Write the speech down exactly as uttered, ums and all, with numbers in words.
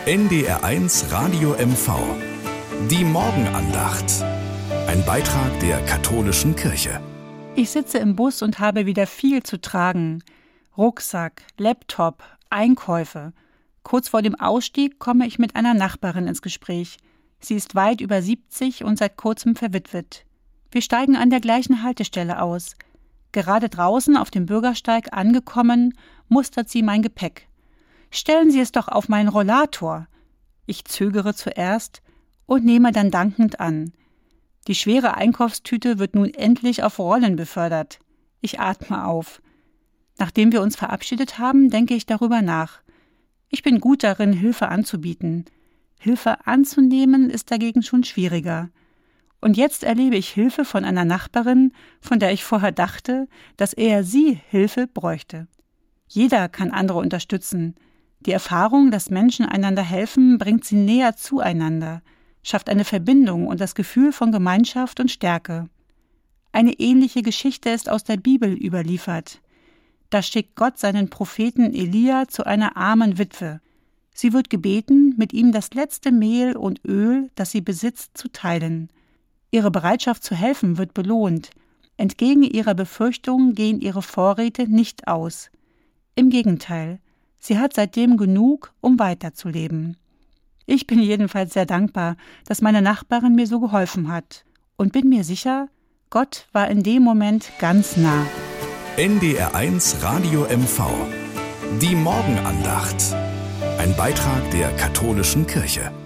N D R eins Radio M V. Die Morgenandacht. Ein Beitrag der katholischen Kirche. Ich sitze im Bus und habe wieder viel zu tragen. Rucksack, Laptop, Einkäufe. Kurz vor dem Ausstieg komme ich mit einer Nachbarin ins Gespräch. Sie ist weit über siebzig und seit kurzem verwitwet. Wir steigen an der gleichen Haltestelle aus. Gerade draußen auf dem Bürgersteig angekommen, mustert sie mein Gepäck. »Stellen Sie es doch auf meinen Rollator.« Ich zögere zuerst und nehme dann dankend an. Die schwere Einkaufstüte wird nun endlich auf Rollen befördert. Ich atme auf. Nachdem wir uns verabschiedet haben, denke ich darüber nach. Ich bin gut darin, Hilfe anzubieten. Hilfe anzunehmen ist dagegen schon schwieriger. Und jetzt erlebe ich Hilfe von einer Nachbarin, von der ich vorher dachte, dass eher sie Hilfe bräuchte. Jeder kann andere unterstützen. Die Erfahrung, dass Menschen einander helfen, bringt sie näher zueinander, schafft eine Verbindung und das Gefühl von Gemeinschaft und Stärke. Eine ähnliche Geschichte ist aus der Bibel überliefert. Da schickt Gott seinen Propheten Elia zu einer armen Witwe. Sie wird gebeten, mit ihm das letzte Mehl und Öl, das sie besitzt, zu teilen. Ihre Bereitschaft zu helfen wird belohnt. Entgegen ihrer Befürchtungen gehen ihre Vorräte nicht aus. Im Gegenteil, sie hat seitdem genug, um weiterzuleben. Ich bin jedenfalls sehr dankbar, dass meine Nachbarin mir so geholfen hat und bin mir sicher, Gott war in dem Moment ganz nah. N D R eins Radio M V. Die Morgenandacht. Ein Beitrag der katholischen Kirche.